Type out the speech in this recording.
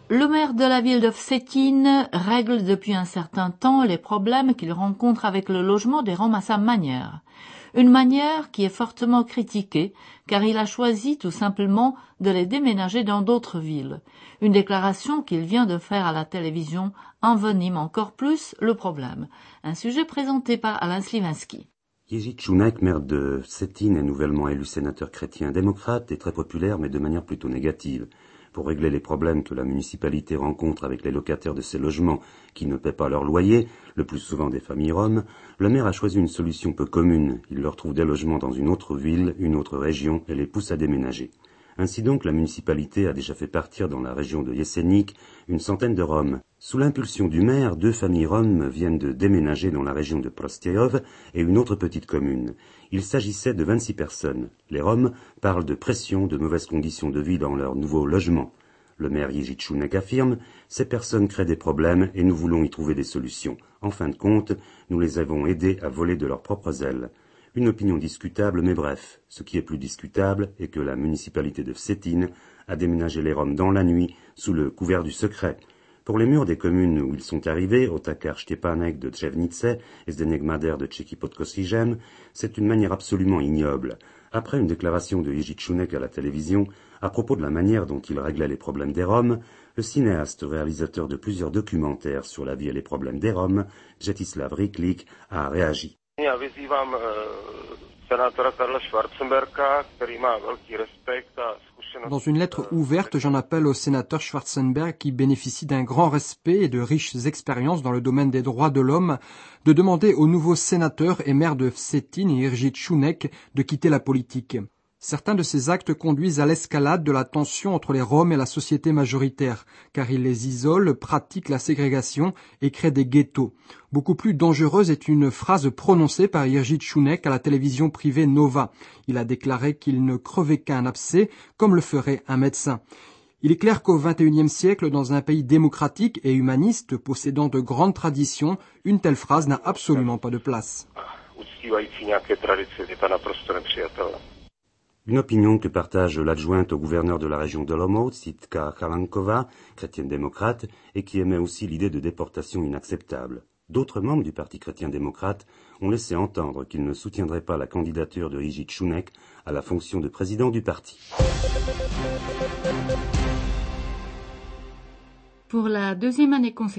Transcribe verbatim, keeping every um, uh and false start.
Le maire de la ville de Vsetín règle depuis un certain temps les problèmes qu'il rencontre avec le logement des Roms à sa manière. Une manière qui est fortement critiquée car il a choisi tout simplement de les déménager dans d'autres villes. Une déclaration qu'il vient de faire à la télévision envenime encore plus le problème. Un sujet présenté par Alain Sliwinski. Jerzy Čunek, maire de Vsetín, est nouvellement élu sénateur chrétien démocrate et très populaire mais de manière plutôt négative. Pour régler les problèmes que la municipalité rencontre avec les locataires de ces logements qui ne paient pas leur loyer, le plus souvent des familles roms, le maire a choisi une solution peu commune. Il leur trouve des logements dans une autre ville, une autre région et les pousse à déménager. Ainsi donc, la municipalité a déjà fait partir dans la région de Jeseník une centaine de Roms. Sous l'impulsion du maire, deux familles roms viennent de déménager dans la région de Prostějov et une autre petite commune. Il s'agissait de vingt-six personnes. Les Roms parlent de pression, de mauvaises conditions de vie dans leur nouveau logement. Le maire Jerzy Čunek affirme « Ces personnes créent des problèmes et nous voulons y trouver des solutions. En fin de compte, nous les avons aidés à voler de leurs propres ailes. » Une opinion discutable, mais bref. Ce qui est plus discutable est que la municipalité de Vsetín a déménagé les Roms dans la nuit sous le couvert du secret. Pour les murs des communes où ils sont arrivés, Otakar Štěpánek de Třebnice et Zdeněk Mader de Český pod Košižem, c'est une manière absolument ignoble. Après une déclaration de Jerzy Čunek à la télévision, à propos de la manière dont il réglait les problèmes des Roms, le cinéaste réalisateur de plusieurs documentaires sur la vie et les problèmes des Roms, Břetislav Ryklik, a réagi. Já vyzývám senátora Karla Schwarzenberga, který má velký respekt a zkušenost. Dans une lettre ouverte, j'en appelle au sénateur Schwarzenberg, qui bénéficie d'un grand respect et de riches expériences dans le domaine des droits de l'homme, de demander au nouveau sénateur et maire de Vsetín, Jerzy Čunek, de quitter la politique. Certains de ces actes conduisent à l'escalade de la tension entre les Roms et la société majoritaire, car ils les isolent, pratiquent la ségrégation et créent des ghettos. Beaucoup plus dangereuse est une phrase prononcée par Jerzy Čunek à la télévision privée Nova. Il a déclaré qu'il ne crevait qu'un abcès, comme le ferait un médecin. Il est clair qu'au vingt et unième siècle, dans un pays démocratique et humaniste, possédant de grandes traditions, une telle phrase n'a absolument pas de place. Une opinion que partage l'adjointe au gouverneur de la région d'Olomouc, Sitka Chalankova, chrétienne démocrate, et qui émet aussi l'idée de déportation inacceptable. D'autres membres du Parti chrétien-démocrate ont laissé entendre qu'ils ne soutiendraient pas la candidature de Jerzy Čunek à la fonction de président du parti. Pour la deuxième année consécutive,